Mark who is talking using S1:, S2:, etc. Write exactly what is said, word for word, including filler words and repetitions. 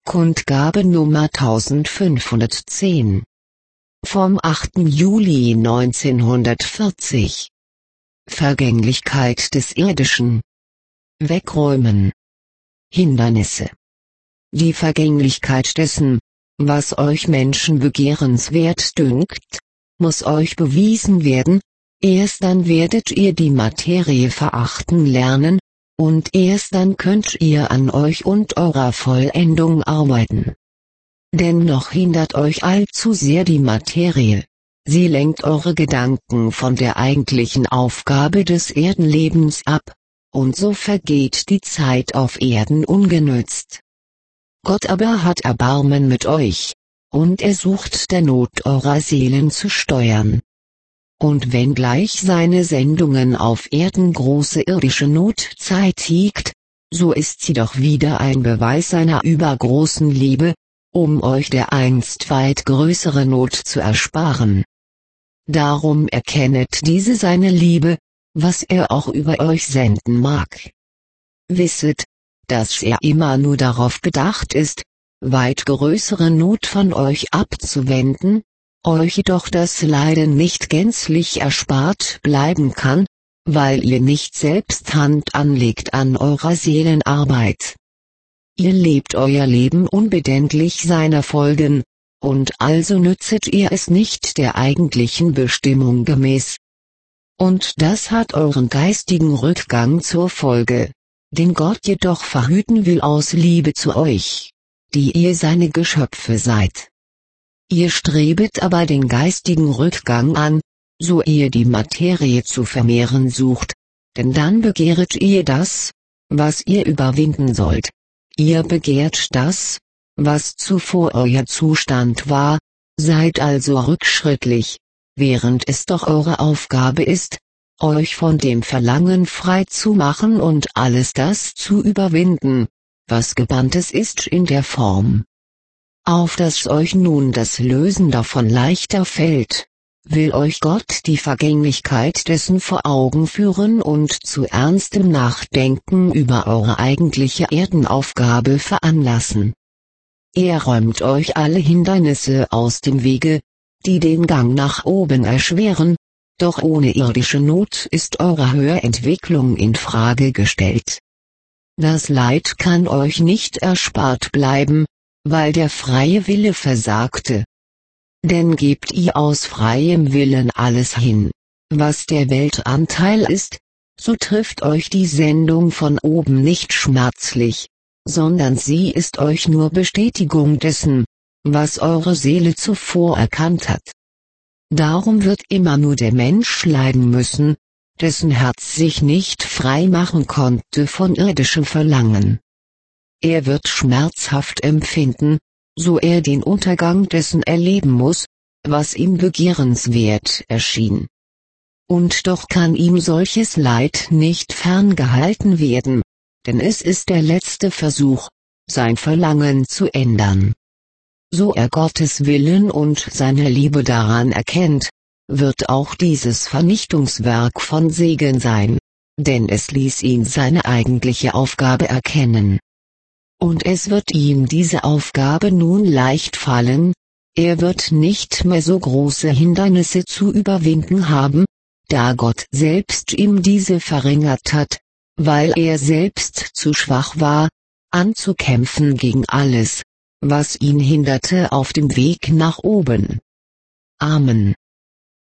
S1: Kundgabe Nummer eintausendfünfhundertzehn. Vom achten Juli neunzehnhundertvierzig. Vergänglichkeit des Irdischen. Wegräumen. Hindernisse. Die Vergänglichkeit dessen, was euch Menschen begehrenswert dünkt, muss euch bewiesen werden, erst dann werdet ihr die Materie verachten lernen, und erst dann könnt ihr an euch und eurer Vollendung arbeiten. Denn noch hindert euch allzu sehr die Materie, sie lenkt eure Gedanken von der eigentlichen Aufgabe des Erdenlebens ab, und so vergeht die Zeit auf Erden ungenützt. Gott aber hat Erbarmen mit euch, und er sucht der Not eurer Seelen zu steuern. Und wenngleich seine Sendungen auf Erden große irdische Not zeitigt, so ist sie doch wieder ein Beweis seiner übergroßen Liebe, um euch dereinst weit größere Not zu ersparen. Darum erkennet diese seine Liebe, was er auch über euch senden mag. Wisset, dass er immer nur darauf bedacht ist, weit größere Not von euch abzuwenden, euch jedoch das Leiden nicht gänzlich erspart bleiben kann, weil ihr nicht selbst Hand anlegt an eurer Seelenarbeit. Ihr lebt euer Leben unbedenklich seiner Folgen, und also nützet ihr es nicht der eigentlichen Bestimmung gemäß. Und das hat euren geistigen Rückgang zur Folge, den Gott jedoch verhüten will aus Liebe zu euch, die ihr seine Geschöpfe seid. Ihr strebet aber den geistigen Rückgang an, so ihr die Materie zu vermehren sucht, denn dann begehret ihr das, was ihr überwinden sollt. Ihr begehrt das, was zuvor euer Zustand war, seid also rückschrittlich, während es doch eure Aufgabe ist, euch von dem Verlangen frei zu machen und alles das zu überwinden, was gebanntes ist in der Form. Auf dass euch nun das Lösen davon leichter fällt, will euch Gott die Vergänglichkeit dessen vor Augen führen und zu ernstem Nachdenken über eure eigentliche Erdenaufgabe veranlassen. Er räumt euch alle Hindernisse aus dem Wege, die den Gang nach oben erschweren, doch ohne irdische Not ist eure Höherentwicklung in Frage gestellt. Das Leid kann euch nicht erspart bleiben, weil der freie Wille versagte. Denn gebt ihr aus freiem Willen alles hin, was der Welt Anteil ist, so trifft euch die Sendung von oben nicht schmerzlich, sondern sie ist euch nur Bestätigung dessen, was eure Seele zuvor erkannt hat. Darum wird immer nur der Mensch leiden müssen, dessen Herz sich nicht frei machen konnte von irdischem Verlangen. Er wird schmerzhaft empfinden, so er den Untergang dessen erleben muss, was ihm begehrenswert erschien. Und doch kann ihm solches Leid nicht ferngehalten werden, denn es ist der letzte Versuch, sein Verlangen zu ändern. So er Gottes Willen und seine Liebe daran erkennt, wird auch dieses Vernichtungswerk von Segen sein, denn es ließ ihn seine eigentliche Aufgabe erkennen. Und es wird ihm diese Aufgabe nun leicht fallen, er wird nicht mehr so große Hindernisse zu überwinden haben, da Gott selbst ihm diese verringert hat, weil er selbst zu schwach war, anzukämpfen gegen alles, was ihn hinderte auf dem Weg nach oben. Amen.